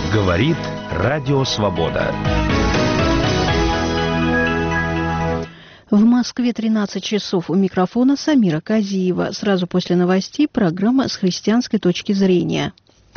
Говорит Радио Свобода. В Москве 13 часов. У микрофона Самира Казиева. Сразу после новостей программа «С христианской точки зрения».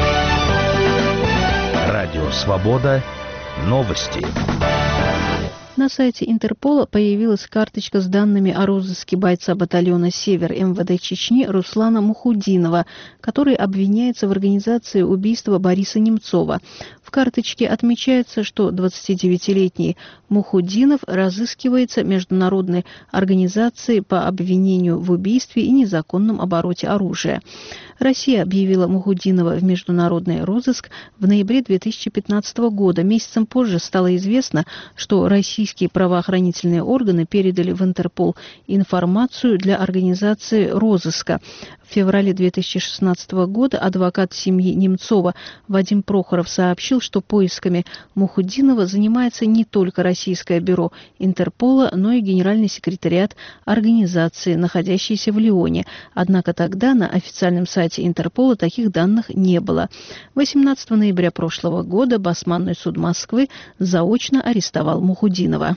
Радио Свобода. Новости. На сайте Интерпола появилась карточка с данными о розыске бойца батальона «Север» МВД Чечни Руслана Мухудинова, который обвиняется в организации убийства Бориса Немцова. В карточке отмечается, что 29-летний Мухудинов разыскивается Международной организацией по обвинению в убийстве и незаконном обороте оружия. Россия объявила Мухудинова в международный розыск в ноябре 2015 года. Месяцем позже стало известно, что российские правоохранительные органы передали в Интерпол информацию для организации розыска. В феврале 2016 года адвокат семьи Немцова Вадим Прохоров сообщил, что поисками Мухудинова занимается не только Российское бюро Интерпола, но и Генеральный секретариат организации, находящийся в Лионе. Однако тогда на официальном сайте Интерпола таких данных не было. 18 ноября прошлого года Басманный суд Москвы заочно арестовал Мухудинова.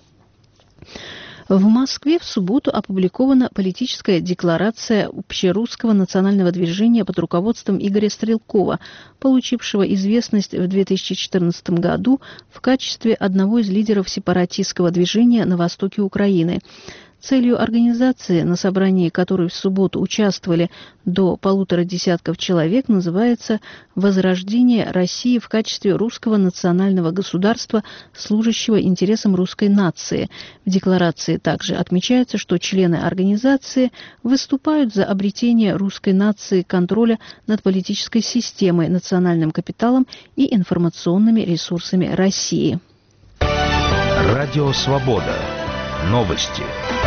В Москве в субботу опубликована политическая декларация Общерусского национального движения под руководством Игоря Стрелкова, получившего известность в 2014 году в качестве одного из лидеров сепаратистского движения на востоке Украины. Целью организации, на собрании которой в субботу участвовали до 150 человек, называется «Возрождение России в качестве русского национального государства, служащего интересам русской нации». В декларации также отмечается, что члены организации выступают за обретение русской нации контроля над политической системой, национальным капиталом и информационными ресурсами России. Радио Свобода. Новости.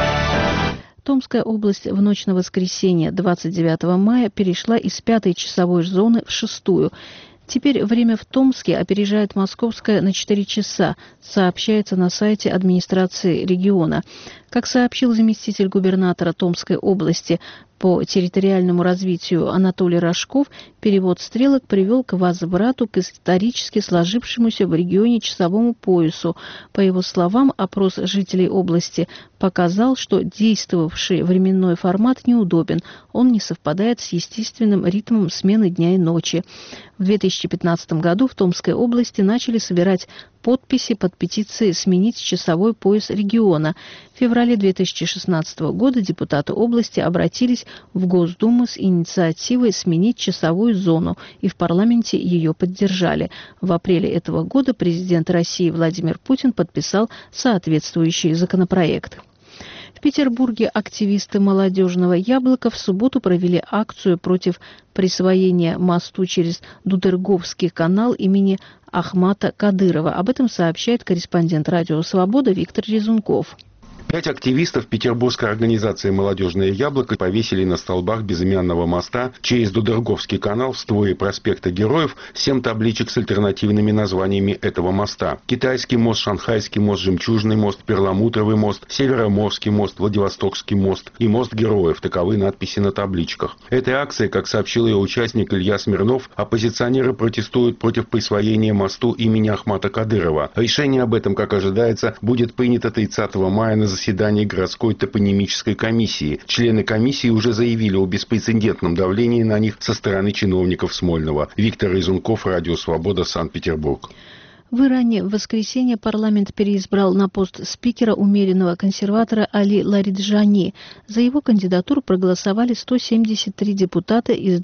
Томская область в ночь на воскресенье 29 мая перешла из 5-й часовой зоны в 6-ю. Теперь время в Томске опережает московское на 4 часа, сообщается на сайте администрации региона. Как сообщил заместитель губернатора Томской области по территориальному развитию Анатолий Рожков, перевод стрелок привел к возврату к исторически сложившемуся в регионе часовому поясу. По его словам, опрос жителей области показал, что действовавший временной формат неудобен, он не совпадает с естественным ритмом смены дня и ночи. В 2015 году в Томской области начали собирать подписи под петицией «Сменить часовой пояс региона». В феврале 2016 года депутаты области обратились в Госдуму с инициативой «Сменить часовую зону», и в парламенте ее поддержали. В апреле этого года президент России Владимир Путин подписал соответствующий законопроект. В Петербурге активисты «Молодежного яблока» в субботу провели акцию против присвоения мосту через Дудерговский канал имени Ахмата Кадырова. Об этом сообщает корреспондент «Радио Свобода» Виктор Резунков. 5 активистов петербургской организации «Молодежное яблоко» повесили на столбах безымянного моста через Дудерговский канал в створе проспекта Героев 7 табличек с альтернативными названиями этого моста. Китайский мост, Шанхайский мост, Жемчужный мост, Перламутровый мост, Североморский мост, Владивостокский мост и мост Героев. Таковы надписи на табличках. Этой акцией, как сообщил ее участник Илья Смирнов, оппозиционеры протестуют против присвоения мосту имени Ахмата Кадырова. Решение об этом, как ожидается, будет принято 30 мая на заседании городской топонимической комиссии. Члены комиссии уже заявили о беспрецедентном давлении на них со стороны чиновников Смольного. Виктор Резунков, Радио Свобода, Санкт-Петербург. В Иране в воскресенье парламент переизбрал на пост спикера умеренного консерватора Али Лариджани. За его кандидатуру проголосовали 173 депутата из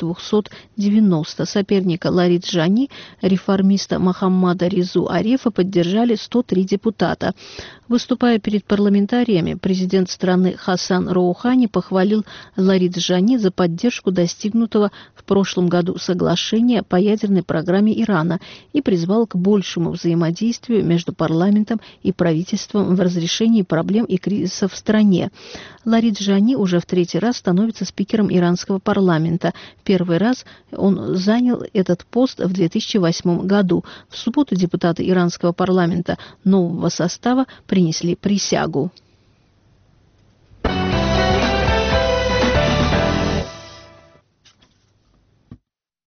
290. Соперника Лариджани, реформиста Мохаммада Резу Арефа, поддержали 103 депутата. Выступая перед парламентариями, президент страны Хасан Роухани похвалил Лариджани за поддержку достигнутого в прошлом году соглашения по ядерной программе Ирана и призвал к большему взаимодействию между парламентом и правительством в разрешении проблем и кризисов в стране. Лариджани уже в 3-й раз становится спикером иранского парламента. Первый раз он занял этот пост в 2008 году. В субботу депутаты иранского парламента нового состава принесли присягу.